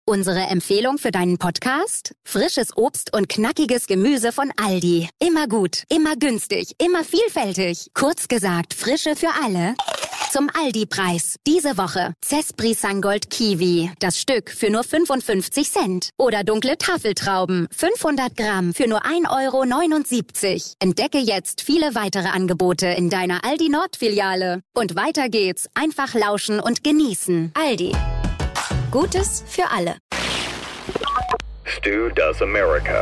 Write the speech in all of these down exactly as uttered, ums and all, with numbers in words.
Unsere Empfehlung für deinen Podcast? Frisches Obst und knackiges Gemüse von Aldi. Immer gut, immer günstig, immer vielfältig. Kurz gesagt, Frische für alle. Zum Aldi-Preis. Diese Woche Cespri Sangold Kiwi. Das Stück für nur fünfundfünfzig Cent. Oder dunkle Tafeltrauben. fünfhundert Gramm für nur ein Euro neunundsiebzig. Entdecke jetzt viele weitere Angebote in deiner Aldi Nord-Filiale. Und weiter geht's. Einfach lauschen und genießen. Aldi. Gutes für alle. Stu Does America.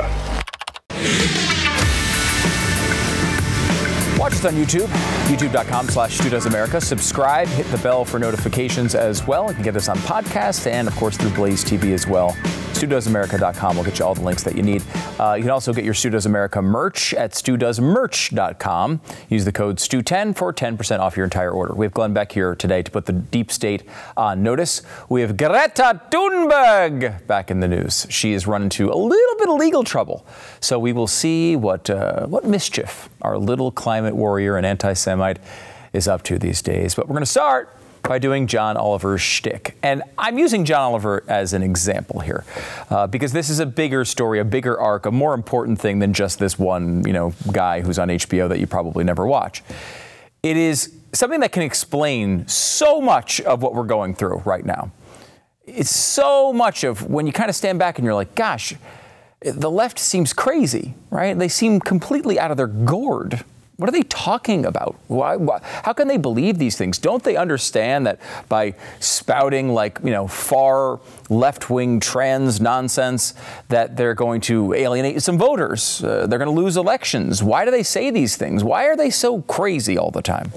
Watch us on YouTube, youtube.com slash Stu Does America. Subscribe, hit the bell for notifications as well. You can get us on podcast and, of course, through Blaze T V as well. Stu Does America dot com will get you all the links that you need. Uh, you can also get your Stu Does America merch at stu does merch dot com. Use the code Stu ten for ten percent off your entire order. We have Glenn Beck here today to put the deep state on notice. We have Greta Thunberg back in the news. She is run into a little bit of legal trouble. So we will see what uh, what mischief our little climate warrior and anti-Semite is up to these days. But we're going to start by doing John Oliver's shtick. And I'm using John Oliver as an example here uh, because this is a bigger story, a bigger arc, a more important thing than just this one, you know, guy who's on H B O that you probably never watch. It is something that can explain so much of what we're going through right now. It's so much of when you kind of stand back and you're like, gosh, the left seems crazy, right? They seem completely out of their gourd. What are they talking about? Why, why, how can they believe these things? Don't they understand that by spouting like, you know, far left-wing trans nonsense that they're going to alienate some voters? Uh, they're going to lose elections. Why do they say these things? Why are they so crazy all the time?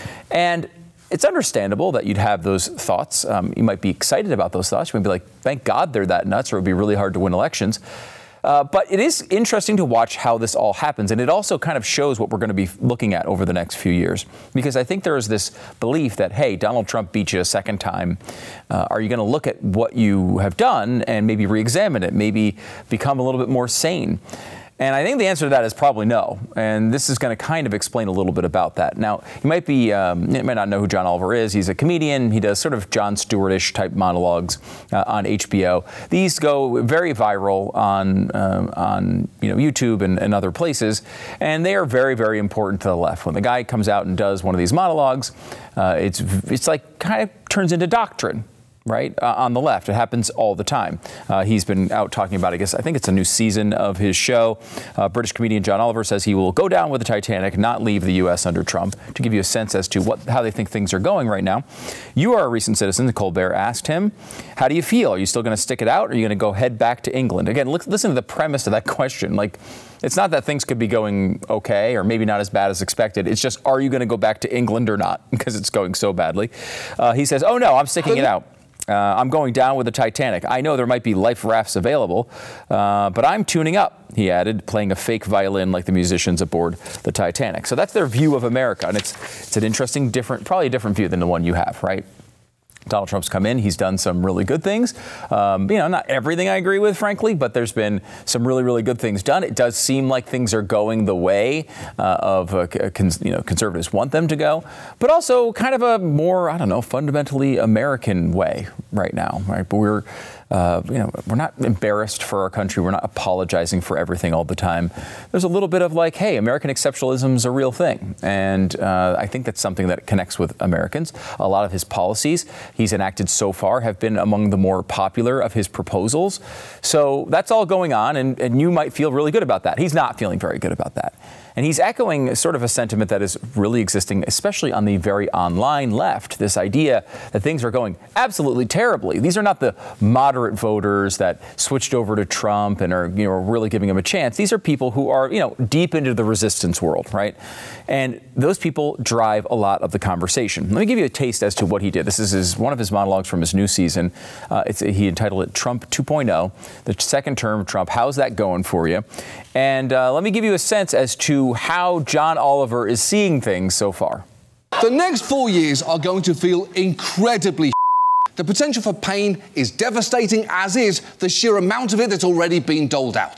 And it's understandable that you'd have those thoughts. Um, you might be excited about those thoughts. You might be like, thank God they're that nuts, or it would be really hard to win elections. Uh, but it is interesting to watch how this all happens. And it also kind of shows what we're going to be looking at over the next few years. Because I think there is this belief that, hey, Donald Trump beat you a second time. Uh, are you going to look at what you have done and maybe re-examine it, maybe become a little bit more sane? And I think the answer to that is probably no. And this is going to kind of explain a little bit about that. Now, you might be, um, you might not know who John Oliver is. He's a comedian. He does sort of Jon Stewart-ish type monologues uh, on H B O. These go very viral on um, on you know YouTube and, and other places, and they are very, very important to the left. When the guy comes out and does one of these monologues, uh, it's it's like kind of turns into doctrine. Right, uh, on the left. It happens all the time. Uh, he's been out talking about, I guess, I think it's a new season of his show. Uh, British comedian John Oliver says he will go down with the Titanic, not leave the U S under Trump, to give you a sense as to what how they think things are going right now. You are a recent citizen. Colbert asked him, how do you feel? Are you still going to stick it out, or are you going to go head back to England? Again, look, listen to the premise of that question. Like, it's not that things could be going okay or maybe not as bad as expected. It's just, are you going to go back to England or not? Because it's going so badly. Uh, he says, oh, no, I'm sticking it out. Uh, I'm going down with the Titanic. I know there might be life rafts available, uh, but I'm tuning up, he added, playing a fake violin like the musicians aboard the Titanic. So that's their view of America, and it's it's an interesting, different, probably a different view than the one you have, right? Donald Trump's come in. He's done some really good things. Um, you know, not everything I agree with, frankly, but there's been some really, really good things done. It does seem like things are going the way uh, of uh, cons- you know conservatives want them to go, but also kind of a more, I don't know, fundamentally American way right now, right? But we're Uh, you know, we're not embarrassed for our country. We're not apologizing for everything all the time. There's a little bit of like, hey, American exceptionalism is a real thing. And uh, I think that's something that connects with Americans. A lot of his policies he's enacted so far have been among the more popular of his proposals. So that's all going on, and, and you might feel really good about that. He's not feeling very good about that. And he's echoing sort of a sentiment that is really existing, especially on the very online left, this idea that things are going absolutely terribly. These are not the moderate voters that switched over to Trump and are, you know, really giving him a chance. These are people who are, you know, deep into the resistance world, right? And those people drive a lot of the conversation. Let me give you a taste as to what he did. This is his, one of his monologues from his new season. Uh, it's, he entitled it Trump two point oh, the second term of Trump. How's that going for you? And uh, let me give you a sense as to how John Oliver is seeing things so far. The next four years are going to feel incredibly. The potential for pain is devastating, as is the sheer amount of it that's already been doled out.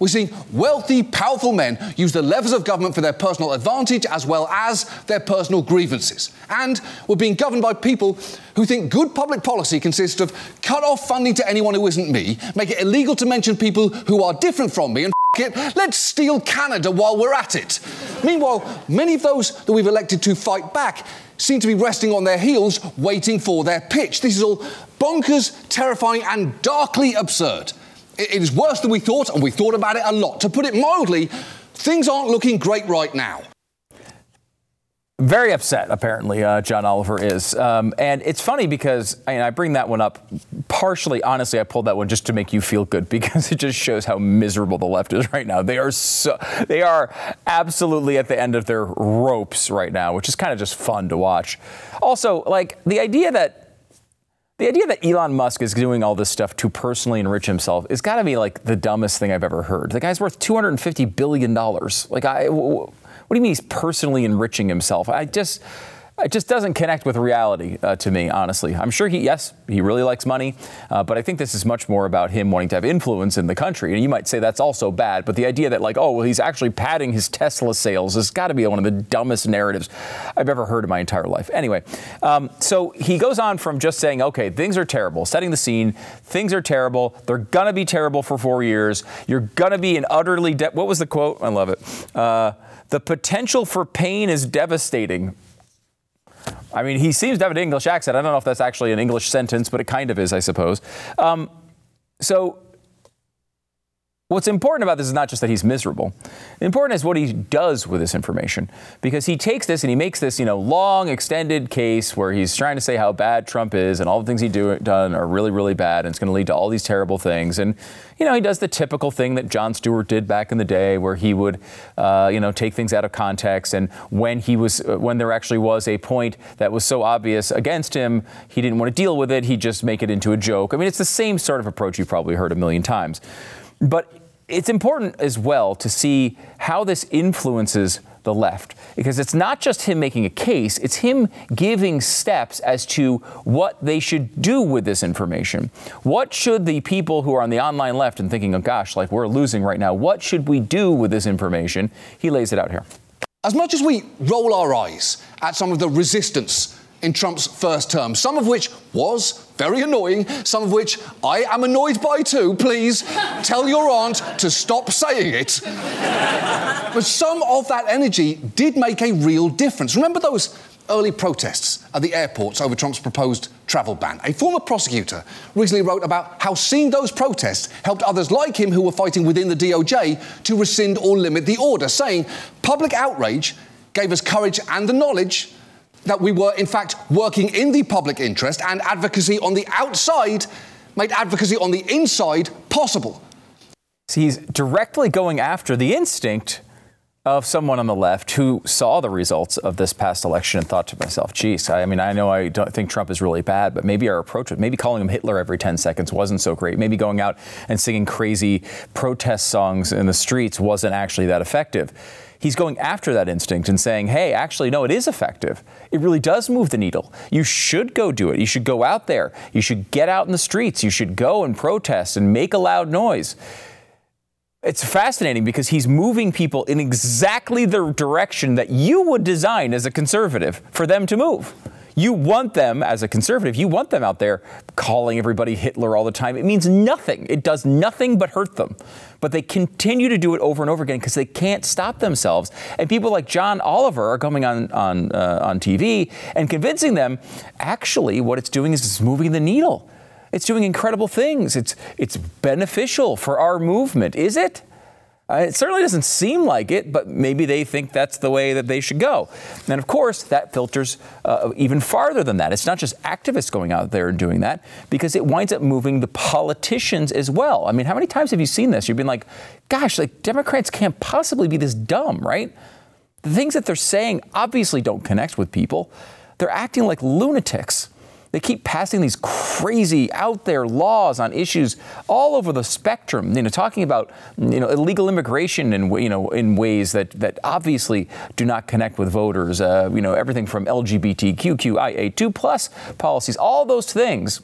We're seeing wealthy, powerful men use the levers of government for their personal advantage as well as their personal grievances. And we're being governed by people who think good public policy consists of cut off funding to anyone who isn't me, make it illegal to mention people who are different from me, and f*** it, let's steal Canada while we're at it. Meanwhile, many of those that we've elected to fight back seem to be resting on their heels, waiting for their pitch. This is all bonkers, terrifying, and darkly absurd. It is worse than we thought, and we thought about it a lot. To put it mildly, things aren't looking great right now. Very upset, apparently, uh, John Oliver is. Um, and it's funny because I, mean, I bring that one up partially, honestly, I pulled that one just to make you feel good because it just shows how miserable the left is right now. They are so, they are absolutely at the end of their ropes right now, which is kind of just fun to watch. Also, like, the idea that The idea that Elon Musk is doing all this stuff to personally enrich himself has got to be like the dumbest thing I've ever heard. The guy's worth two hundred fifty billion dollars. Like, I, what do you mean he's personally enriching himself? I just, it just doesn't connect with reality uh, to me, honestly. I'm sure he, yes, he really likes money, uh, but I think this is much more about him wanting to have influence in the country. And you might say that's also bad, but the idea that like, oh, well, he's actually padding his Tesla sales has got to be one of the dumbest narratives I've ever heard in my entire life. Anyway, um, so he goes on from just saying, okay, things are terrible, setting the scene, things are terrible, they're going to be terrible for four years, you're going to be an utterly, de- what was the quote? I love it. Uh, the potential for pain is devastating. I mean, he seems to have an English accent. I don't know if that's actually an English sentence, but it kind of is, I suppose. Um, so what's important about this is not just that he's miserable. Important is what he does with this information, because he takes this and he makes this, you know, long, extended case where he's trying to say how bad Trump is and all the things he's do, done are really, really bad, and it's going to lead to all these terrible things. And, you know, he does the typical thing that Jon Stewart did back in the day, where he would, uh, you know, take things out of context. And when he was, uh, when there actually was a point that was so obvious against him, he didn't want to deal with it. He'd just make it into a joke. I mean, it's the same sort of approach you've probably heard a million times. But it's important as well to see how this influences the left, because it's not just him making a case, it's him giving steps as to what they should do with this information. What should the people who are on the online left and thinking, oh gosh, like we're losing right now, what should we do with this information? He lays it out here. As much as we roll our eyes at some of the resistance in Trump's first term, some of which was very annoying, some of which I am annoyed by too. Please tell your aunt to stop saying it. But some of that energy did make a real difference. Remember those early protests at the airports over Trump's proposed travel ban? A former prosecutor recently wrote about how seeing those protests helped others like him who were fighting within the D O J to rescind or limit the order, saying public outrage gave us courage and the knowledge that we were, in fact, working in the public interest, and advocacy on the outside made advocacy on the inside possible. So he's directly going after the instinct of someone on the left who saw the results of this past election and thought to myself, geez, I mean, I know I don't think Trump is really bad, but maybe our approach, maybe calling him Hitler every ten seconds wasn't so great. Maybe going out and singing crazy protest songs in the streets wasn't actually that effective. He's going after that instinct and saying, hey, actually, no, it is effective. It really does move the needle. You should go do it. You should go out there. You should get out in the streets. You should go and protest and make a loud noise. It's fascinating because he's moving people in exactly the direction that you would design as a conservative for them to move. You want them, as a conservative, you want them out there calling everybody Hitler all the time. It means nothing. It does nothing but hurt them. But they continue to do it over and over again because they can't stop themselves. And people like John Oliver are coming on on uh, on T V and convincing them, actually, what it's doing is it's moving the needle. It's doing incredible things. It's it's beneficial for our movement. Is it? Uh, it certainly doesn't seem like it, but maybe they think that's the way that they should go. And of course, that filters uh, even farther than that. It's not just activists going out there and doing that, because it winds up moving the politicians as well. I mean, how many times have you seen this? You've been like, gosh, like Democrats can't possibly be this dumb, right? The things that they're saying obviously don't connect with people. They're acting like lunatics. They keep passing these crazy out there laws on issues all over the spectrum, you know, talking about, you know, illegal immigration in, you know, in ways that, that obviously do not connect with voters, uh, you know, everything from L G B T Q, Q I A two plus policies, all those things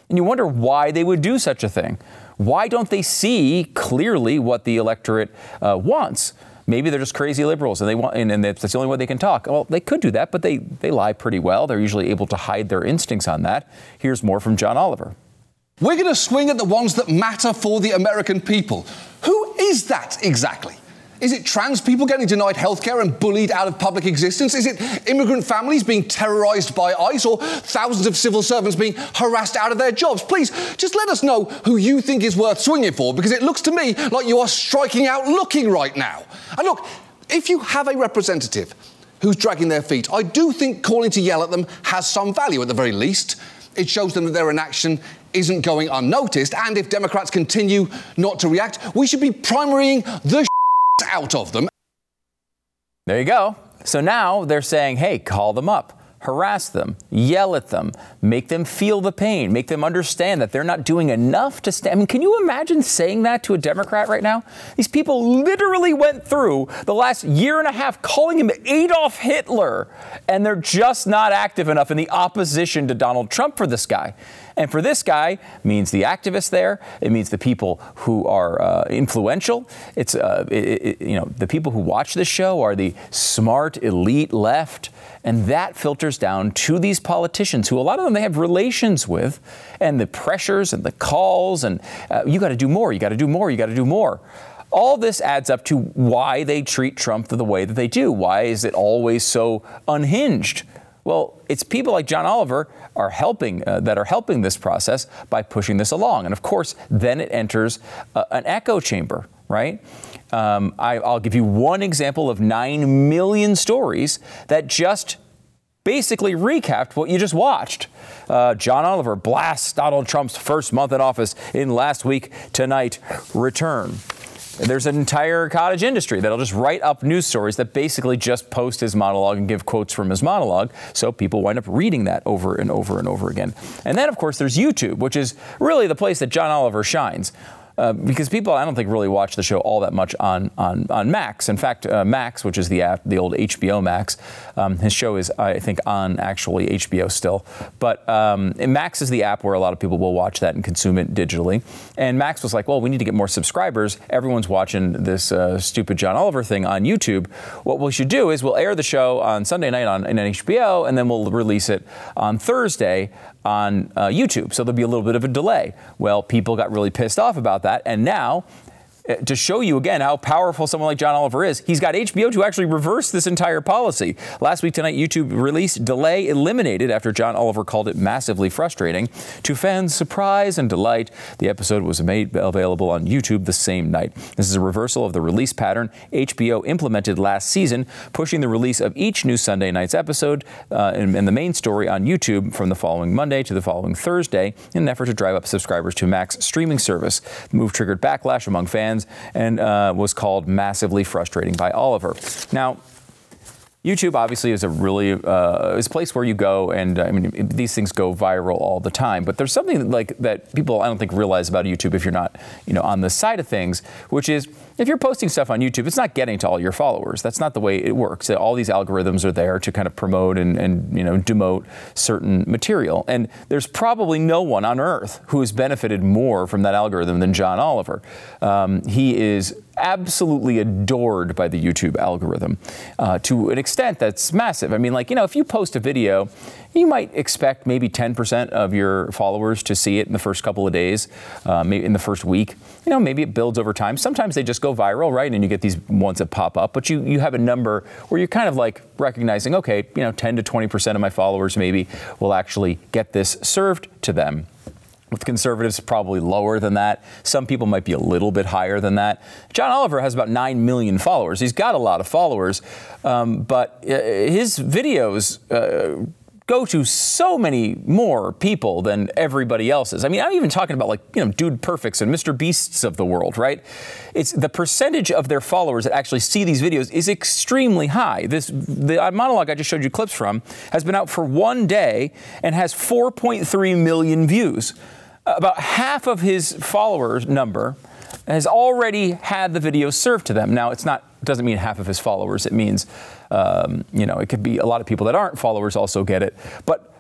And you wonder why they would do such a thing. Why don't they see clearly what the electorate uh, wants? Maybe they're just crazy liberals and they want, and, and that's the only way they can talk. Well, they could do that, but they, they lie pretty well. They're usually able to hide their instincts on that. Here's more from John Oliver. We're going to swing at the ones that matter for the American people. Who is that exactly? Is it trans people getting denied healthcare and bullied out of public existence? Is it immigrant families being terrorised by ICE, or thousands of civil servants being harassed out of their jobs? Please, just let us know who you think is worth swinging for, because it looks to me like you are striking out looking right now. And look, if you have a representative who's dragging their feet, I do think calling to yell at them has some value at the very least. It shows them that their inaction isn't going unnoticed, and if Democrats continue not to react, we should be primarying the out of them. There you go. So now they're saying, hey, call them up, harass them, yell at them, make them feel the pain, make them understand that they're not doing enough to stand. I mean, can you imagine saying that to a Democrat right now? These people literally went through the last year and a half calling him Adolf Hitler, and they're just not active enough in the opposition to Donald Trump for this guy. And for this guy, means the activists there. It means the people who are uh, influential. It's uh, it, it, you know the people who watch this show are the smart elite left, and that filters down to these politicians who a lot of them they have relations with, and the pressures and the calls and uh, you got to do more, you got to do more, you got to do more. All this adds up to why they treat Trump the way that they do. Why is it always so unhinged? Well, it's people like John Oliver are helping uh, that are helping this process by pushing this along. And of course, then it enters uh, an echo chamber, right? Um, I, I'll give you one example of nine million stories that just basically recapped what you just watched. Uh, John Oliver blasts Donald Trump's first month in office in last week, tonight, return. There's an entire cottage industry that'll just write up news stories that basically just post his monologue and give quotes from his monologue. So people wind up reading that over and over and over again. And then, of course, there's YouTube, which is really the place that John Oliver shines. Uh, because people, I don't think, really watch the show all that much on on, on Max. In fact, uh, Max, which is the app, the old H B O Max, um, his show is, I think, on actually H B O still. But um, Max is the app where a lot of people will watch that and consume it digitally. And Max was like, well, we need to get more subscribers. Everyone's watching this uh, stupid John Oliver thing on YouTube. What we should do is we'll air the show on Sunday night on, on H B O, and then we'll release it on Thursday on uh, YouTube. So there'll be a little bit of a delay. Well, people got really pissed off about that. And now, to show you again how powerful someone like John Oliver is, he's got H B O to actually reverse this entire policy. Last week tonight, YouTube released delay eliminated after John Oliver called it massively frustrating. To fans' surprise and delight, the episode was made available on YouTube the same night. This is a reversal of the release pattern H B O implemented last season, pushing the release of each new Sunday night's episode uh, and, and the main story on YouTube from the following Monday to the following Thursday in an effort to drive up subscribers to Max streaming service. The move triggered backlash among fans and uh, was called massively frustrating by Oliver. Now, YouTube obviously is a really uh, is a place where you go, and uh, I mean these things go viral all the time. But there's something like that people I don't think realize about YouTube if you're not you know on the side of things, which is if you're posting stuff on YouTube, it's not getting to all your followers. That's not the way it works. All these algorithms are there to kind of promote and, and you know demote certain material. And there's probably no one on earth who has benefited more from that algorithm than John Oliver. Um, he is absolutely adored by the YouTube algorithm uh, to an extent that's massive. I mean, like, you know, if you post a video, you might expect maybe ten percent of your followers to see it in the first couple of days, uh, maybe in the first week. You know, maybe it builds over time. Sometimes they just go viral, right? And you get these ones that pop up, but you, you have a number where you're kind of like recognizing, okay, you know, ten to twenty percent of my followers maybe will actually get this served to them. With conservatives, probably lower than that. Some people might be a little bit higher than that. John Oliver has about nine million followers. He's got a lot of followers, um, but uh, his videos uh, go to so many more people than everybody else's. I mean, I'm even talking about like, you know, Dude Perfects and Mister Beasts of the world, right? It's the percentage of their followers that actually see these videos is extremely high. This the monologue I just showed you clips from has been out for one day and has four point three million views. About half of his followers number has already had the video served to them. Now, it's not doesn't mean half of his followers. It means, um, you know, it could be a lot of people that aren't followers also get it. But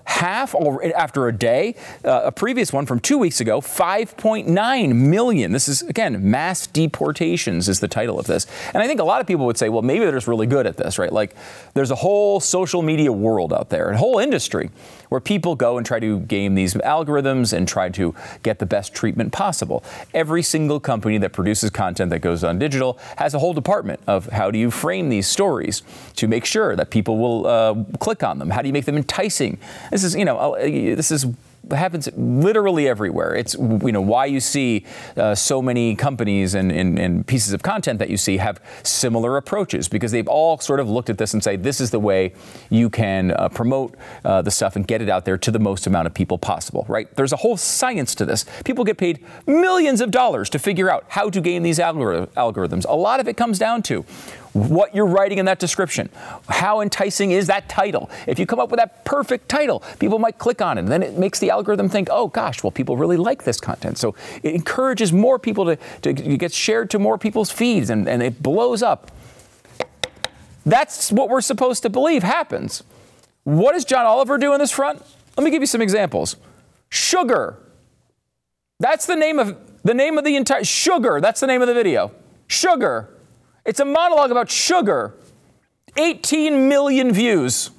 half after a day. Uh, a previous one from two weeks ago, five point nine million. This is, again, mass deportations is the title of this. And I think a lot of people would say, well, maybe they're just really good at this, right? Like, there's a whole social media world out there, a whole industry where people go and try to game these algorithms and try to get the best treatment possible. Every single company that produces content that goes on digital has a whole department of how do you frame these stories to make sure that people will uh, click on them? How do you make them enticing? This is, you know, this is happens literally everywhere. It's, you know, why you see uh, so many companies and, and, and pieces of content that you see have similar approaches, because they've all sort of looked at this and say, this is the way you can uh, promote uh, the stuff and get it out there to the most amount of people possible, right? There's a whole science to this. People get paid millions of dollars to figure out how to game these algor- algorithms. A lot of it comes down to what you're writing in that description. How enticing is that title? If you come up with that perfect title, people might click on it, and then it makes the algorithm think, oh gosh, well, people really like this content. So it encourages more people to, to get shared to more people's feeds, and, and it blows up. That's what we're supposed to believe happens. What does John Oliver do in this front? Let me give you some examples. Sugar. That's the name of the name of the entire Sugar. That's the name of the video. Sugar. It's a monologue about sugar. eighteen million views.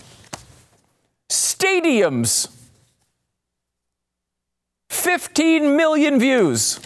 Stadiums. fifteen million views.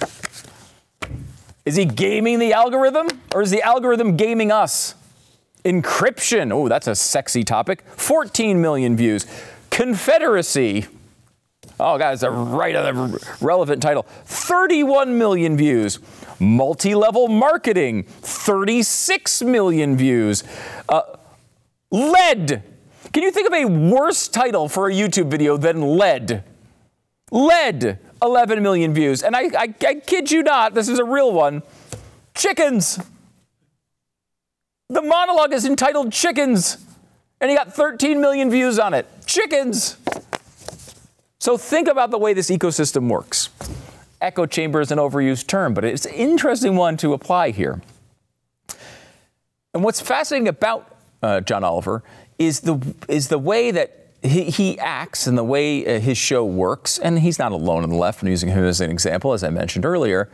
Is he gaming the algorithm, or is the algorithm gaming us? Encryption. Oh, that's a sexy topic. fourteen million views. Confederacy. Oh, God, it's a right of the relevant title. thirty-one million views. Multi-level marketing. thirty-six million views. Uh, lead. Can you think of a worse title for a YouTube video than lead? Lead. eleven million views. And I, I, I kid you not, this is a real one. Chickens. The monologue is entitled Chickens. And he got thirteen million views on it. Chickens. So think about the way this ecosystem works. Echo chamber is an overused term, but it's an interesting one to apply here. And what's fascinating about uh, John Oliver is the is the way that he, he acts and the way uh, his show works, and he's not alone on the left, and using him as an example, as I mentioned earlier,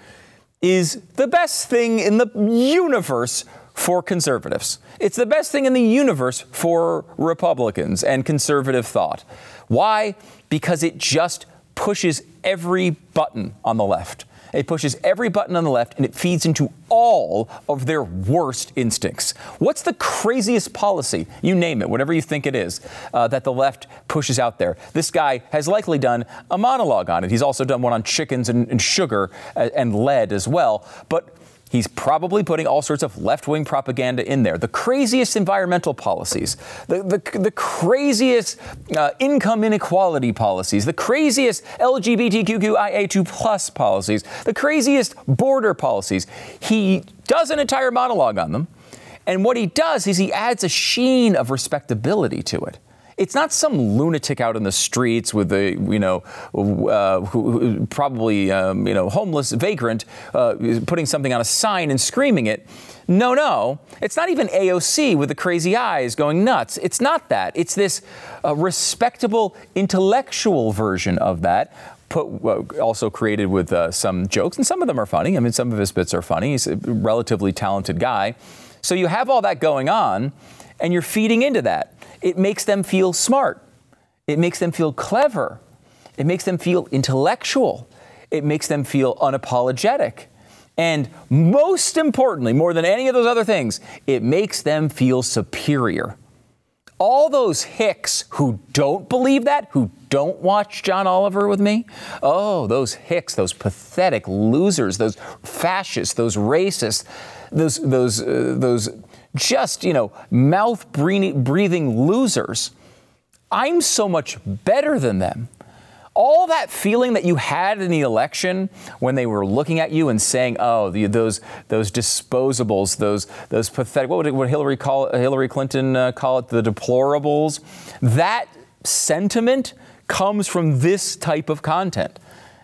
is the best thing in the universe for conservatives. It's the best thing in the universe for Republicans and conservative thought. Why? Because it just pushes every button on the left. It pushes every button on the left, and it feeds into all of their worst instincts. What's the craziest policy? You name it, whatever you think it is, uh, that the left pushes out there. This guy has likely done a monologue on it. He's also done one on chickens and, and sugar and, and lead as well. But he's probably putting all sorts of left-wing propaganda in there. The craziest environmental policies, the, the, the craziest uh, income inequality policies, the craziest L G B T Q I A two plus policies, the craziest border policies. He does an entire monologue on them. And what he does is he adds a sheen of respectability to it. It's not some lunatic out in the streets with a, you know, uh, who, who probably, um, you know, homeless vagrant uh, putting something on a sign and screaming it. No, no. It's not even A O C with the crazy eyes going nuts. It's not that. It's this uh, respectable intellectual version of that. Put, uh, also created with uh, some jokes, and some of them are funny. I mean, some of his bits are funny. He's a relatively talented guy. So you have all that going on, and you're feeding into that. It makes them feel smart. It makes them feel clever. It makes them feel intellectual. It makes them feel unapologetic. And most importantly, more than any of those other things, it makes them feel superior. All those hicks who don't believe that, who don't watch John Oliver with me, oh, those hicks, those pathetic losers, those fascists, those racists, those those uh, those just, you know, mouth breathing losers. I'm so much better than them. All that feeling that you had in the election when they were looking at you and saying, "Oh, the, those those disposables, those those pathetic," what would, it, what Hillary call Hillary Clinton uh, call it, the deplorables. That sentiment comes from this type of content.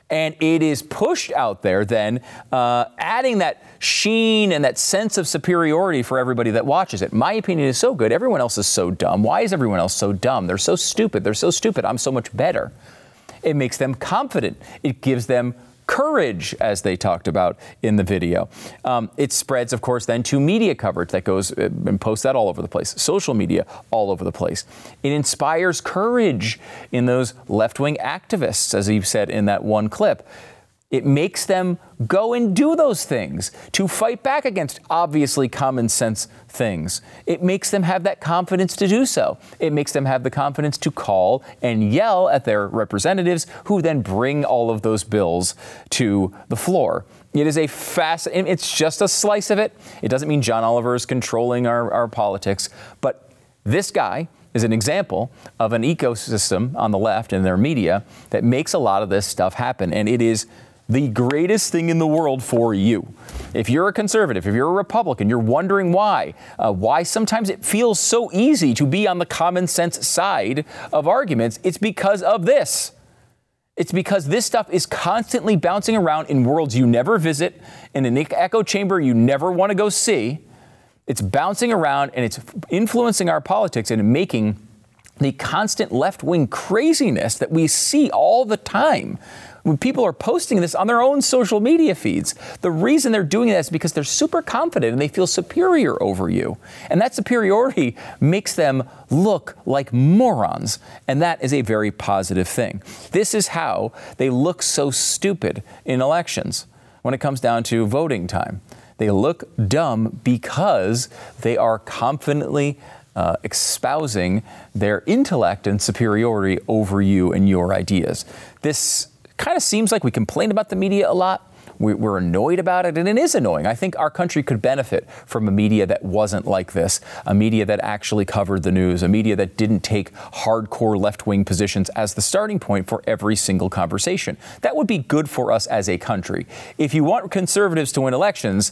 And it is pushed out there then, uh, adding that sheen and that sense of superiority for everybody that watches it. My opinion is so good. Everyone else is so dumb. Why is everyone else so dumb? They're so stupid. They're so stupid. I'm so much better. It makes them confident. It gives them courage, as they talked about in the video. Um, it spreads, of course, then to media coverage that goes and posts that all over the place. Social media all over the place. It inspires courage in those left-wing activists, as he said in that one clip. It makes them go and do those things to fight back against obviously common sense things. It makes them have that confidence to do so. It makes them have the confidence to call and yell at their representatives, who then bring all of those bills to the floor. It is a fast, it's just a slice of it. It doesn't mean John Oliver is controlling our, our politics, but this guy is an example of an ecosystem on the left and their media that makes a lot of this stuff happen. And it is the greatest thing in the world for you. If you're a conservative, if you're a Republican, you're wondering why, uh, why sometimes it feels so easy to be on the common sense side of arguments, it's because of this. It's because this stuff is constantly bouncing around in worlds you never visit, in an echo chamber you never want to go see. It's bouncing around and it's influencing our politics and making the constant left-wing craziness that we see all the time. When people are posting this on their own social media feeds, the reason they're doing that is because they're super confident and they feel superior over you. And that superiority makes them look like morons. And that is a very positive thing. This is how they look so stupid in elections when it comes down to voting time. They look dumb because they are confidently uh, espousing their intellect and superiority over you and your ideas. This kind of seems like we complain about the media a lot. We're annoyed about it, and it is annoying. I think our country could benefit from a media that wasn't like this, a media that actually covered the news, a media that didn't take hardcore left-wing positions as the starting point for every single conversation. That would be good for us as a country. If you want conservatives to win elections,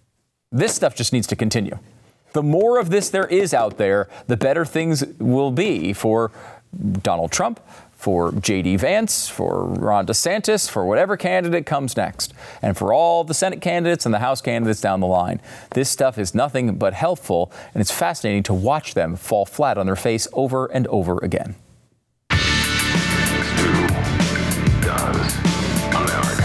this stuff just needs to continue. The more of this there is out there, the better things will be for Donald Trump, for J D Vance, for Ron DeSantis, for whatever candidate comes next, and for all the Senate candidates and the House candidates down the line. This stuff is nothing but helpful, and it's fascinating to watch them fall flat on their face over and over again. Stu does America.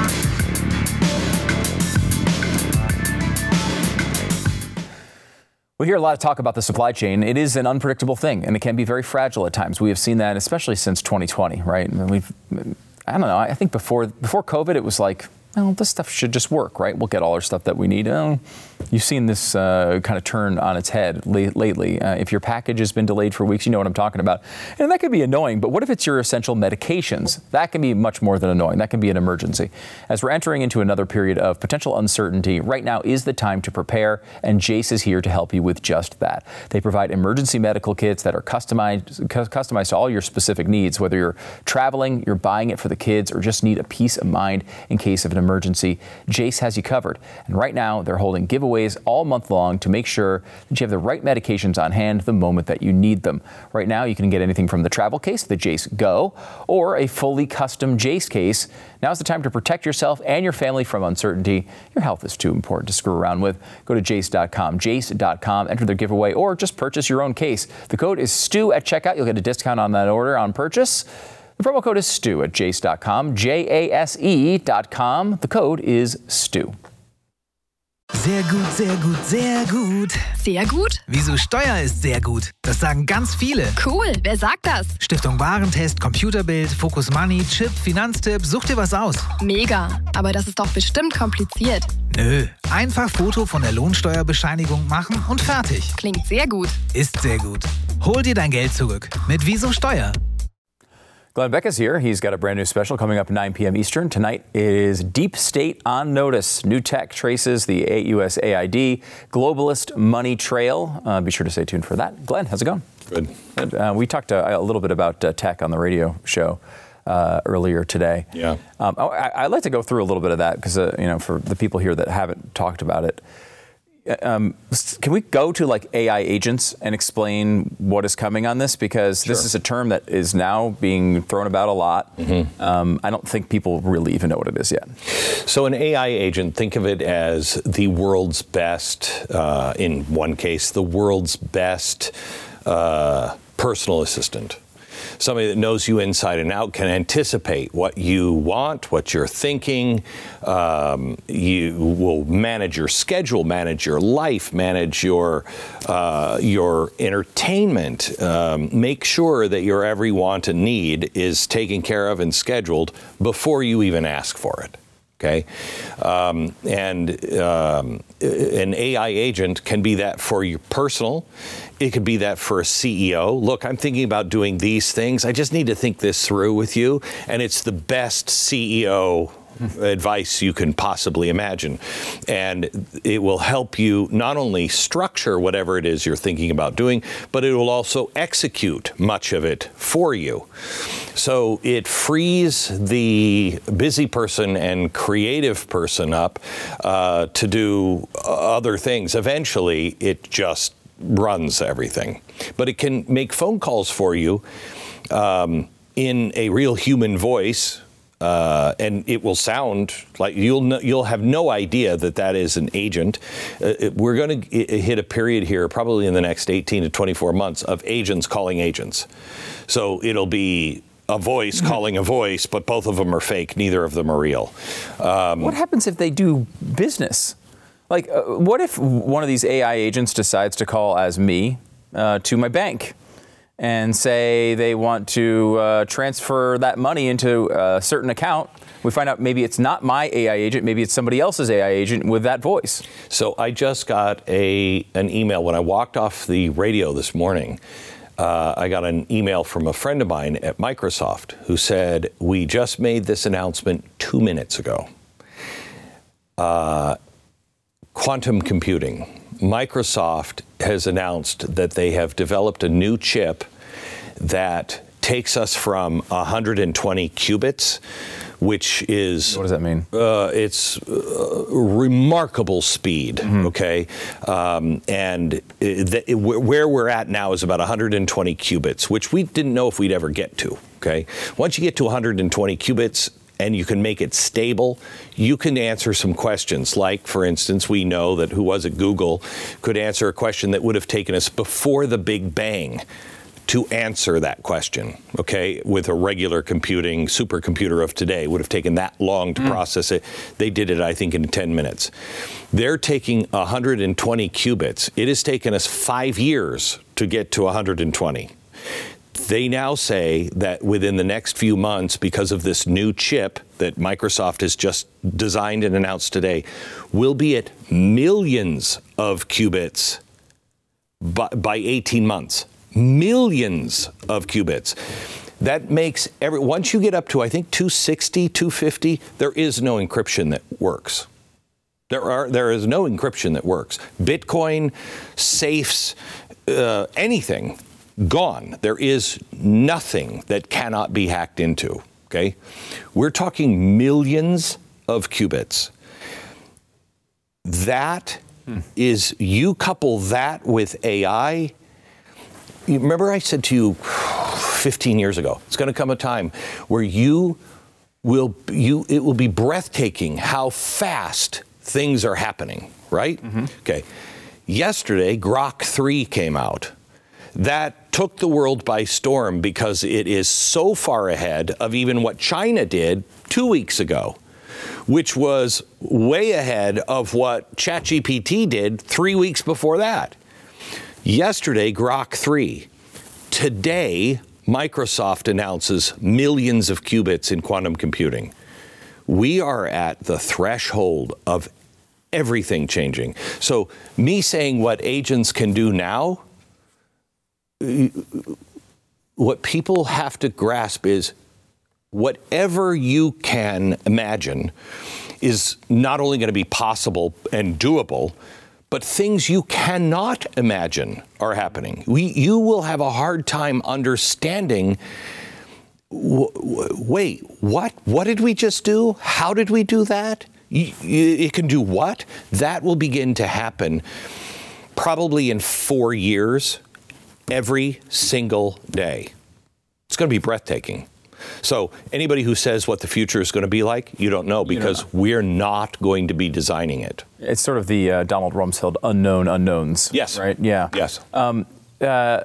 We hear a lot of talk about the supply chain. It is an unpredictable thing, and it can be very fragile at times. We have seen that, especially since twenty twenty, right? And we've, I don't know, I think before before COVID, it was like, well, this stuff should just work, right? We'll get all our stuff that we need. Oh, you've seen this uh, kind of turn on its head la- lately. Uh, if your package has been delayed for weeks, you know what I'm talking about. And that could be annoying, but what if it's your essential medications? That can be much more than annoying. That can be an emergency. As we're entering into another period of potential uncertainty, right now is the time to prepare, and Jase is here to help you with just that. They provide emergency medical kits that are customized, cu- customized to all your specific needs, whether you're traveling, you're buying it for the kids, or just need a peace of mind in case of an emergency. Jase has you covered. And right now, they're holding giveaways all month long to make sure that you have the right medications on hand the moment that you need them. Right now, you can get anything from the travel case, the Jase Go, or a fully custom Jase case. Now's the time to protect yourself and your family from uncertainty. Your health is too important to screw around with. Go to jase dot com, jase dot com, enter their giveaway, or just purchase your own case. The code is Stu at checkout. You'll get a discount on that order on purchase. The promo code is Stu at jase dot com, J A S E dot com. The code is Stu. Sehr gut, sehr gut, sehr gut. Sehr gut? Wieso Steuer ist sehr gut? Das sagen ganz viele. Cool, wer sagt das? Stiftung Warentest, Computerbild, Focus Money, Chip, Finanztipp, such dir was aus. Mega, aber das ist doch bestimmt kompliziert. Nö, einfach Foto von der Lohnsteuerbescheinigung machen und fertig. Klingt sehr gut. Ist sehr gut. Hol dir dein Geld zurück mit Wieso Steuer. Glenn Beck is here. He's got a brand new special coming up at nine p.m. Eastern. Tonight is Deep State on Notice. New tech traces the U S A I D globalist money trail. Uh, be sure to stay tuned for that. Glenn, how's it going? Good. Good. Uh, we talked uh, a little bit about uh, tech on the radio show uh, earlier today. Yeah. Um, I, I'd like to go through a little bit of that because, uh, you know, for the people here that haven't talked about it, um, can we go to like A I agents and explain what is coming on this? Because sure. this is a term that is now being thrown about a lot. Mm-hmm. Um, I don't think people really even know what it is yet. So an A I agent, think of it as the world's best, uh, in one case, the world's best uh, personal assistant. Somebody that knows you inside and out, can anticipate what you want, what you're thinking. Um, you will manage your schedule, manage your life, manage your uh, your entertainment. Um, make sure that your every want and need is taken care of and scheduled before you even ask for it. Okay, um, and um, an A I agent can be that for your personal. It could be that for a C E O. Look, I'm thinking about doing these things. I just need to think this through with you. And it's the best C E O advice you can possibly imagine. And it will help you not only structure whatever it is you're thinking about doing, but it will also execute much of it for you. So it frees the busy person and creative person up uh, to do other things. Eventually, it just runs everything. But it can make phone calls for you um, in a real human voice. Uh, and it will sound like you'll no, you'll have no idea that that is an agent. Uh, it, we're going to hit a period here, probably in the next eighteen to twenty-four months, of agents calling agents. So it'll be a voice calling a voice, but both of them are fake. Neither of them are real. Um, what happens if they do business? Like, uh, what if one of these A I agents decides to call as me uh, to my bank and say they want to uh, transfer that money into a certain account? We find out maybe it's not my A I agent, maybe it's somebody else's A I agent with that voice. So I just got a an email when I walked off the radio this morning. Uh, I got an email from a friend of mine at Microsoft who said, we just made this announcement two minutes ago. Uh, quantum computing. Microsoft has announced that they have developed a new chip that takes us from one hundred twenty qubits, which is... What does that mean? Uh, it's uh, remarkable speed, mm-hmm. okay? Um, and it, it, where we're at now is about one hundred twenty qubits, which we didn't know if we'd ever get to, okay? Once you get to one hundred twenty qubits, and you can make it stable, you can answer some questions. Like, for instance, we know that who was at Google could answer a question that would have taken us before the Big Bang to answer that question, okay? With a regular computing supercomputer of today, would have taken that long to mm. process it. They did it, I think, in ten minutes. They're taking one hundred twenty qubits. It has taken us five years to get to one hundred twenty. They now say that within the next few months, because of this new chip that Microsoft has just designed and announced today, we'll be at millions of qubits by, by eighteen months. Millions of qubits. That makes every, once you get up to, I think, two sixty, two fifty, there is no encryption that works. There are, there is no encryption that works. Bitcoin, safes, uh, anything. Gone. There is nothing that cannot be hacked into, okay? We're talking millions of qubits. That hmm. is, you couple that with A I. You remember I said to you fifteen years ago, it's going to come a time where you will, you, it will be breathtaking how fast things are happening, right? Mm-hmm. Okay. Yesterday, Grok three came out. That took the world by storm because it is so far ahead of even what China did two weeks ago, which was way ahead of what ChatGPT did three weeks before that. Yesterday, Grok three. Today, Microsoft announces millions of qubits in quantum computing. We are at the threshold of everything changing. So me saying what agents can do now, what people have to grasp is whatever you can imagine is not only going to be possible and doable, but things you cannot imagine are happening. We, you will have a hard time understanding, w- w- wait, what? What did we just do? How did we do that? You, you, it can do what? That will begin to happen probably in four years, every single day. It's going to be breathtaking. So anybody who says what the future is going to be like, you don't know, because don't know. We're not going to be designing it. It's sort of the uh, Donald Rumsfeld unknown unknowns. Yes. Right? Yeah. Yes. Um, uh,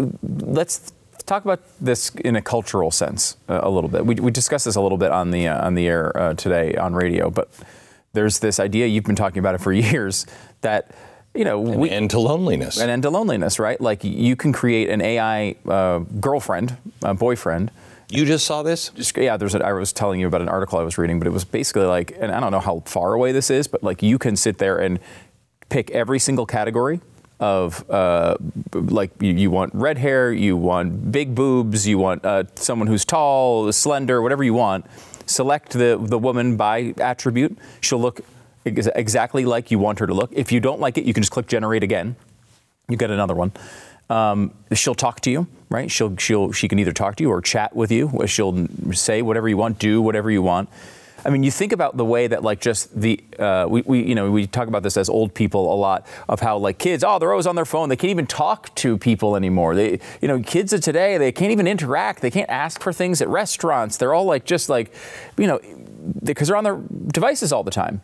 let's talk about this in a cultural sense uh, a little bit. We, we discussed this a little bit on the uh, on the air uh, today on radio, but there's this idea, you've been talking about it for years, that you know, an we, end to loneliness. An end to loneliness, right? Like you can create an A I uh, girlfriend, uh, boyfriend. You just saw this? Just, yeah, there's. A, I was telling you about an article I was reading, but it was basically like, and I don't know how far away this is, but like you can sit there and pick every single category of, uh, like you, you want red hair, you want big boobs, you want uh, someone who's tall, slender, whatever you want. Select the the woman by attribute. She'll look ex- exactly like you want her to look. If you don't like it, you can just click generate again. You get another one. Um, she'll talk to you, right? She'll she'll she can either talk to you or chat with you. She'll say whatever you want, do whatever you want. I mean, you think about the way that like just the uh, we, we you know we talk about this as old people a lot, of how like kids, oh, they're always on their phone, they can't even talk to people anymore. They you know kids of today, they can't even interact, they can't ask for things at restaurants. They're all like just like you know because they're on their devices all the time.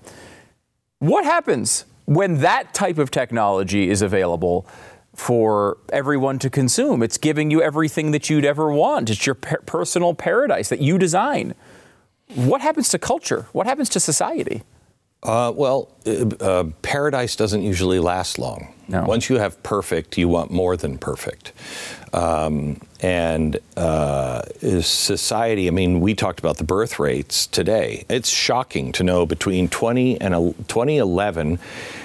What happens when that type of technology is available for everyone to consume? It's giving you everything that you'd ever want. It's your per- personal paradise that you design. What happens to culture? What happens to society? Uh, well, uh, uh, paradise doesn't usually last long. No. Once you have perfect, you want more than perfect. Um, and uh, society, I mean, we talked about the birth rates today. It's shocking to know between twenty and twenty eleven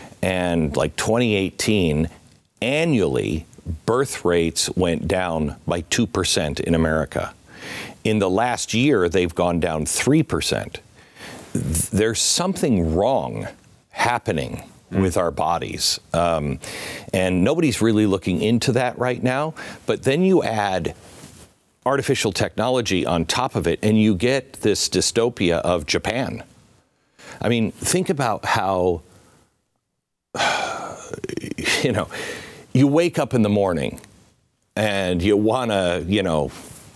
and like twenty eighteen, annually, birth rates went down by two percent in America. In the last year, they've gone down three percent. There's something wrong happening mm. with our bodies. Um, and nobody's really looking into that right now. But then you add artificial technology on top of it, and you get this dystopia of Japan. I mean, think about how, you know, you wake up in the morning and you want to, you know,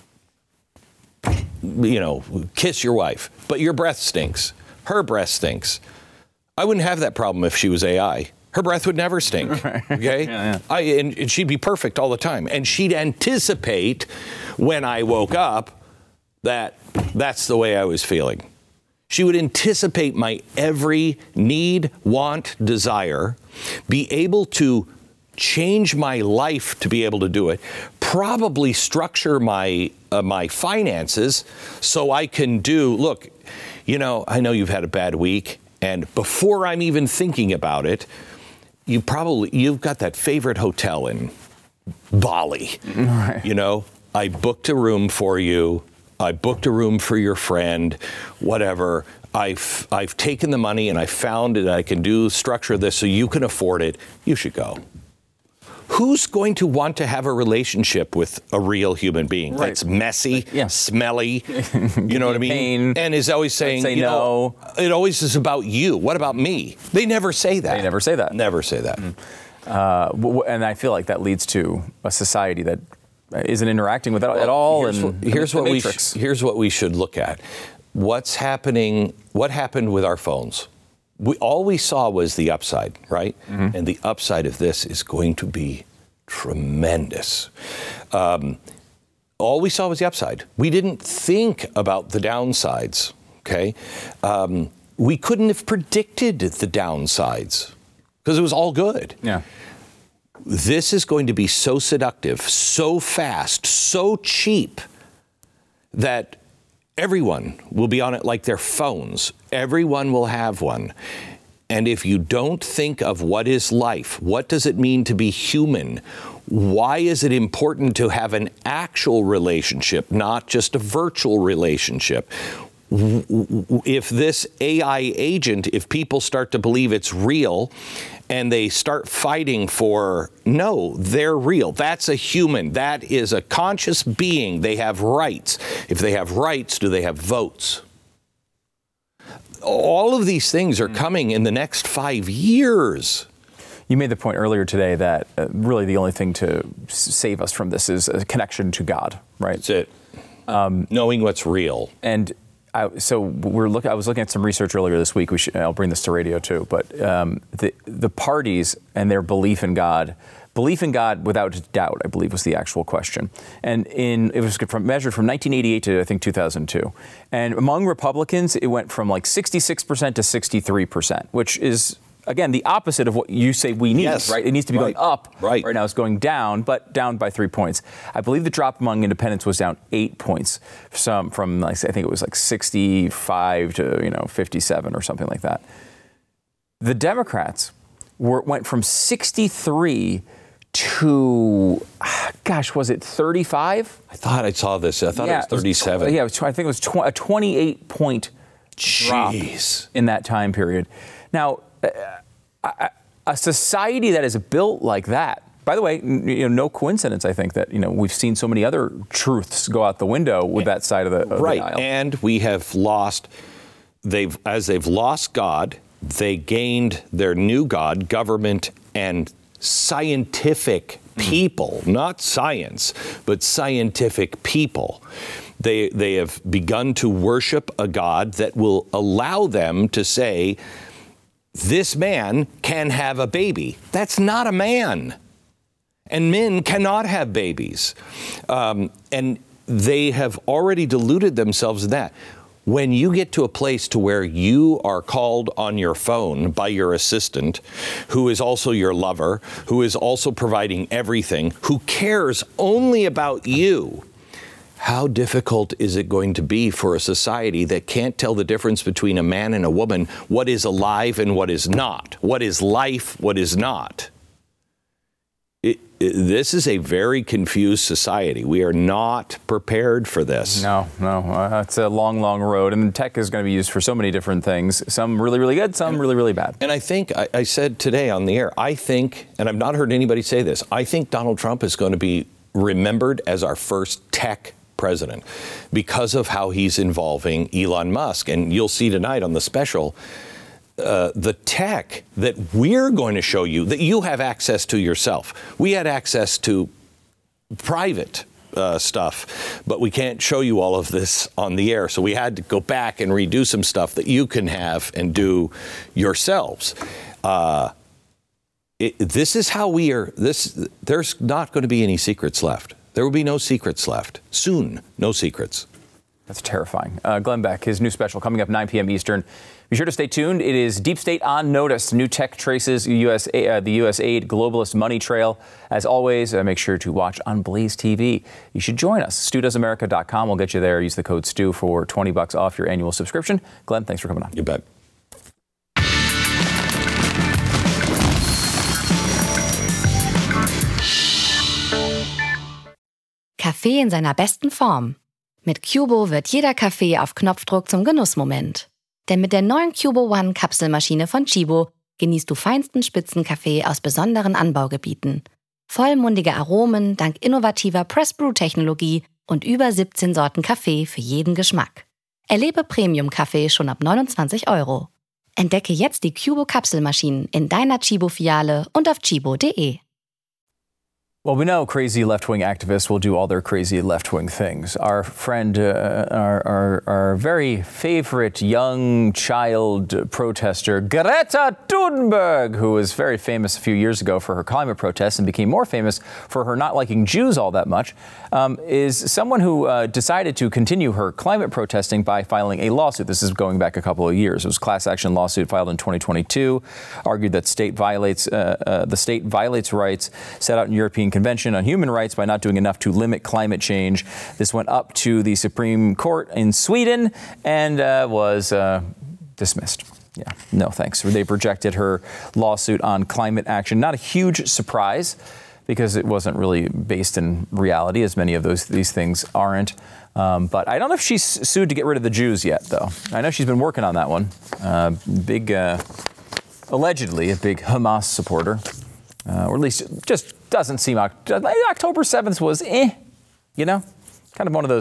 you know, kiss your wife, but your breath stinks. Her breath stinks. I wouldn't have that problem if she was A I. Her breath would never stink, okay? yeah, yeah. I, and, and she'd be perfect all the time. And she'd anticipate when I woke up that that's the way I was feeling. She would anticipate my every need, want, desire, be able to change my life to be able to do it, probably structure my uh, my finances so I can do, look, you know, I know you've had a bad week, and before I'm even thinking about it, you probably, you've got that favorite hotel in Bali. Right. You know, I booked a room for you. I booked a room for your friend, whatever. I've I've taken the money and I found that I can do structure this so you can afford it. You should go. Who's going to want to have a relationship with a real human being right. that's messy, yeah. smelly, you know what I mean? Pain. And is always saying, say you no. know, it always is about you. What about me? They never say that. They never say that. Never say that. Mm. Uh, and I feel like that leads to a society that isn't interacting with it well, at all. Here's and what, here's, what we sh- here's what we should look at. What's happening, what happened with our phones? We, all we saw was the upside, right? Mm-hmm. And the upside of this is going to be tremendous. Um, all we saw was the upside. We didn't think about the downsides, okay? Um, we couldn't have predicted the downsides because it was all good. Yeah. This is going to be so seductive, so fast, so cheap that everyone will be on it like their phones. Everyone will have one. And if you don't think of what is life, what does it mean to be human? Why is it important to have an actual relationship, not just a virtual relationship? If this A I agent, if people start to believe it's real and they start fighting for, no, they're real. That's a human. That is a conscious being. They have rights. If they have rights, do they have votes? all of these things are coming in the next five years. You made the point earlier today that uh, really the only thing to s- save us from this is a connection to God, right? That's it. Um, Knowing what's real. And I, so we're look, I was looking at some research earlier this week. We should, I'll bring this to radio too. But um, the the parties and their belief in God, belief in God without doubt, I believe was the actual question. And in it was from, measured from nineteen eighty-eight to I think two thousand two. And among Republicans, it went from like sixty-six percent to sixty-three percent, which is, again, the opposite of what you say we need, yes. right? It needs to be right. going up. Right. Right now it's going down, but down by three points. I believe the drop among independents was down eight points. Some from, like, I think it was like sixty-five to, you know, fifty-seven or something like that. The Democrats were went from sixty-three to, gosh, was it thirty-five? I thought I saw this. I thought yeah, it was thirty-seven. It was, yeah, it was, I think it was tw- a twenty-eight point drop Jeez. in that time period. Now, a, a society that is built like that, by the way, you know, no coincidence, I think, that, you know, we've seen so many other truths go out the window with that side of the, of right. the aisle. And we have lost, they've as they've lost God, they gained their new God, government and scientific people, mm. not science, but scientific people. They, they have begun to worship a God that will allow them to say, this man can have a baby. That's not a man. And men cannot have babies. Um, and they have already deluded themselves in that. When you get to a place to where you are called on your phone by your assistant, who is also your lover, who is also providing everything, who cares only about you, how difficult is it going to be for a society that can't tell the difference between a man and a woman, what is alive and what is not, what is life, what is not? It, it, this is a very confused society. We are not prepared for this. No, no, uh, it's a long, long road, and tech is going to be used for so many different things. Some really, really good, some really, really bad. And I think I, I said today on the air, I think, and I've not heard anybody say this, I think Donald Trump is going to be remembered as our first tech president because of how he's involving Elon Musk. And you'll see tonight on the special, uh, the tech that we're going to show you, that you have access to yourself. We had access to private uh, stuff, but we can't show you all of this on the air. So we had to go back and redo some stuff that you can have and do yourselves. Uh, it, this is how we are. This there's not going to be any secrets left. There will be no secrets left. Soon, no secrets. That's terrifying. Uh, Glenn Beck, his new special coming up nine p.m. Eastern. Be sure to stay tuned. It is Deep State on Notice. New tech traces U S, uh, the U S aid globalist money trail. As always, uh, make sure to watch on Blaze T V. You should join us. Stu Does America dot com will get you there. Use the code Stu for twenty bucks off your annual subscription. Glenn, thanks for coming on. You bet. Kaffee in seiner besten Form. Mit Cubo wird jeder Kaffee auf Knopfdruck zum Genussmoment. Denn mit der neuen Cubo One Kapselmaschine von Chibo genießt du feinsten Spitzenkaffee aus besonderen Anbaugebieten. Vollmundige Aromen dank innovativer Press-Brew-Technologie und über siebzehn Sorten Kaffee für jeden Geschmack. Erlebe Premium-Kaffee schon ab neunundzwanzig Euro. Entdecke jetzt die Cubo Kapselmaschinen in deiner Chibo-Filiale und auf chibo punkt de. Well, we know crazy left-wing activists will do all their crazy left-wing things. Our friend, uh, our, our, our very favorite young child protester, Greta Thunberg, who was very famous a few years ago for her climate protests and became more famous for her not liking Jews all that much, um, is someone who uh, decided to continue her climate protesting by filing a lawsuit. This is going back a couple of years. It was a class action lawsuit filed in twenty twenty-two, argued that state violates uh, uh, the state violates rights set out in European Convention on Human Rights by not doing enough to limit climate change. This went up to the Supreme Court in Sweden and uh, was uh, dismissed. Yeah, no thanks. They've rejected her lawsuit on climate action. Not a huge surprise because it wasn't really based in reality, as many of those these things aren't. Um, but I don't know if she's sued to get rid of the Jews yet, though. I know she's been working on that one. Uh, big, uh, allegedly a big Hamas supporter, uh, or at least just doesn't seem, October seventh was eh, you know, kind of one of those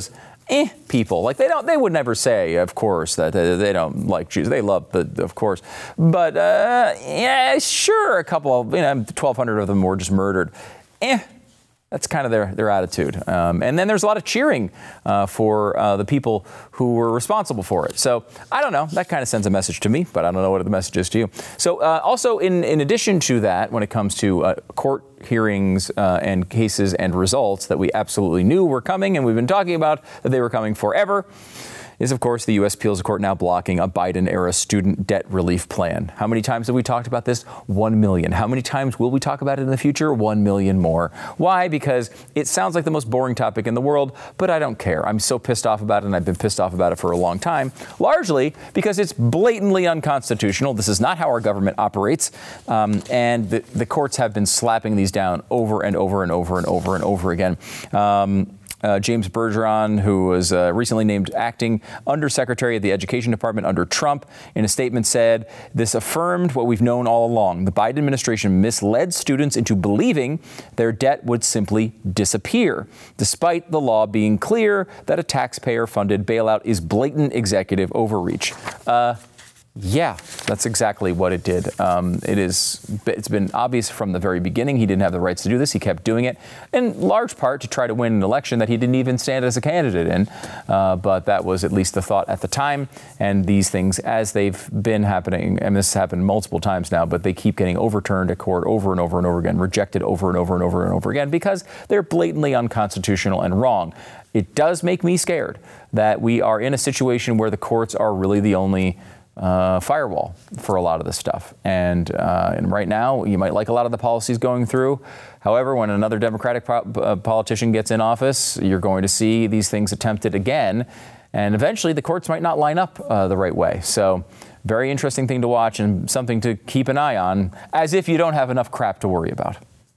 eh people. Like they don't, they would never say, of course, that they, they don't like Jews. They love the, of course. But uh, yeah, sure, a couple of, you know, twelve hundred of them were just murdered. Eh. That's kind of their, their attitude. Um, and then there's a lot of cheering uh, for uh, the people who were responsible for it. So I don't know. That kind of sends a message to me, but I don't know what the message is to you. So uh, also, in, in addition to that, when it comes to uh, court hearings uh, and cases and results that we absolutely knew were coming and we've been talking about that they were coming forever, is, of course, the U S Appeals Court now blocking a Biden-era student debt relief plan. How many times have we talked about this? One million. How many times will we talk about it in the future? One million more. Why? Because it sounds like the most boring topic in the world, but I don't care. I'm so pissed off about it, and I've been pissed off about it for a long time, largely because it's blatantly unconstitutional. This is not how our government operates, um, and the, the courts have been slapping these down over and over and over and over and over again. Um, Uh, James Bergeron, who was uh, recently named acting undersecretary of the Education Department under Trump, in a statement said, "This affirmed what we've known all along. The Biden administration misled students into believing their debt would simply disappear, despite the law being clear that a taxpayer-funded bailout is blatant executive overreach." Uh, Yeah, that's exactly what it did. Um, it is, it's been obvious from the very beginning he didn't have the rights to do this. He kept doing it in large part to try to win an election that he didn't even stand as a candidate in. Uh, but that was at least the thought at the time. And these things, as they've been happening, and this has happened multiple times now, but they keep getting overturned at court over and over and over again, rejected over and over and over and over again because they're blatantly unconstitutional and wrong. It does make me scared that we are in a situation where the courts are really the only Uh, firewall for a lot of this stuff. And, uh, and right now, you might like a lot of the policies going through. However, when another Democratic po- uh, politician gets in office, you're going to see these things attempted again. And eventually, the courts might not line up uh, the right way. So very interesting thing to watch and something to keep an eye on, as if you don't have enough crap to worry about.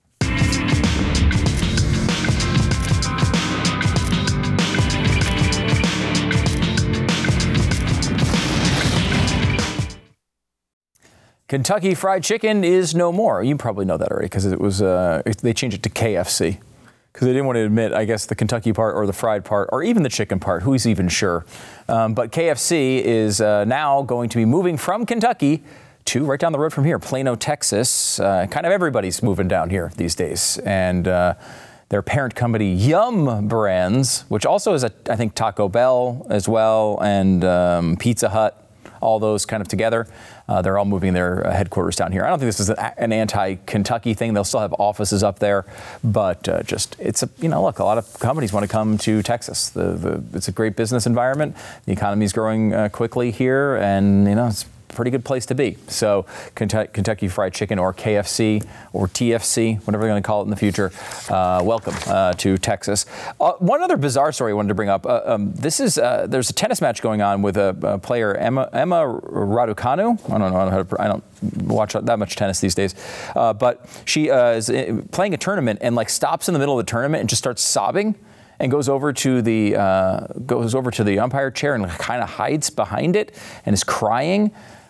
Kentucky Fried Chicken is no more. You probably know that already because it was uh, they changed it to K F C because they didn't want to admit, I guess, the Kentucky part or the fried part or even the chicken part. Who's even sure? Um, but K F C is uh, now going to be moving from Kentucky to right down the road from here, Plano, Texas. Uh, kind of everybody's moving down here these days. And uh, their parent company, Yum Brands, which also is, a, I think, Taco Bell as well, and um, Pizza Hut, all those kind of together. Uh, they're all moving their uh, headquarters down here. I don't think this is an anti-Kentucky thing. They'll still have offices up there, but uh, just it's a you know look, a lot of companies want to come to Texas. The, the it's a great business environment. The economy is growing uh, quickly here, and you know it's a pretty good place to be. So Kentucky Fried Chicken, or K F C, or T F C, whatever they're going to call it in the future, uh, welcome uh, to Texas. Uh, one other bizarre story I wanted to bring up. Uh, um, this is uh, there's a tennis match going on with a, a player, Emma, Emma Raducanu. I don't know how to, I don't watch that much tennis these days, uh, but she uh, is playing a tournament and like stops in the middle of the tournament and just starts sobbing. And goes over to the uh, goes over to the umpire chair and kind of hides behind it and is crying.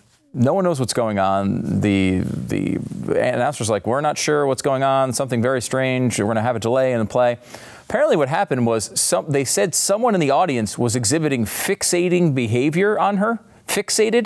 No one knows what's going on. The the announcer's like, we're not sure what's going on. Something very strange. We're going to have a delay in the play. Apparently, what happened was some. They said someone in the audience was exhibiting fixating behavior on her, fixated,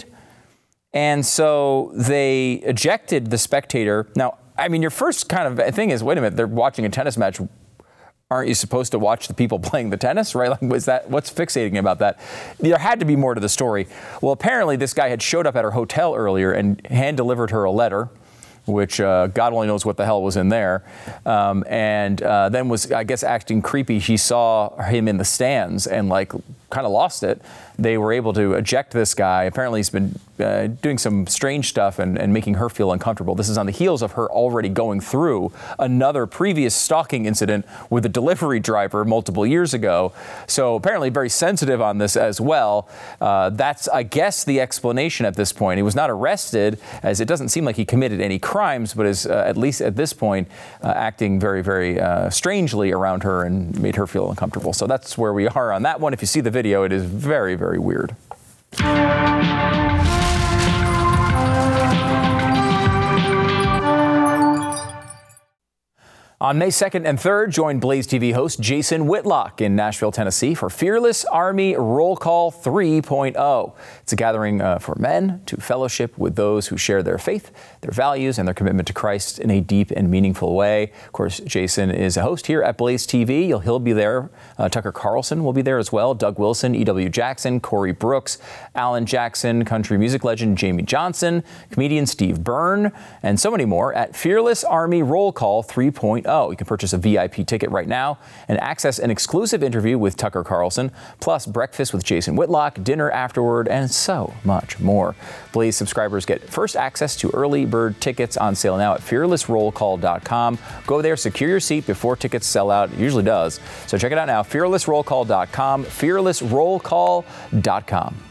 and so they ejected the spectator. Now, I mean, your first kind of thing is, wait a minute, they're watching a tennis match. Aren't you supposed to watch the people playing the tennis, right? Like, was that, what's fixating about that? There had to be more to the story. Well, apparently this guy had showed up at her hotel earlier and hand-delivered her a letter, which uh, God only knows what the hell was in there. Um, and uh, then was, I guess, acting creepy. She saw him in the stands and, like, kind of lost it. They were able to eject this guy. Apparently he's been uh, doing some strange stuff and, and making her feel uncomfortable. This is on the heels of her already going through another previous stalking incident with a delivery driver multiple years ago. So apparently very sensitive on this as well. Uh, that's, I guess, the explanation at this point. He was not arrested, as it doesn't seem like he committed any crimes, but is, uh, at least at this point, uh, acting very, very uh, strangely around her and made her feel uncomfortable. So that's where we are on that one. If you see the video, it is very, very weird. On May second and third, join Blaze T V host Jason Whitlock in Nashville, Tennessee for Fearless Army Roll Call three point oh. It's a gathering uh, for men to fellowship with those who share their faith, their values, and their commitment to Christ in a deep and meaningful way. Of course, Jason is a host here at Blaze T V. He'll, he'll be there. Uh, Tucker Carlson will be there as well. Doug Wilson, E W Jackson, Corey Brooks, Alan Jackson, country music legend Jamie Johnson, comedian Steve Byrne, and so many more at Fearless Army Roll Call three point oh. You can purchase a V I P ticket right now and access an exclusive interview with Tucker Carlson, plus breakfast with Jason Whitlock, dinner afterward, and so much more. Blaze subscribers get first access to early bird tickets on sale now at fearless roll call dot com. Go there, secure your seat before tickets sell out. It usually does. So check it out now, fearless roll call dot com, fearless roll call dot com.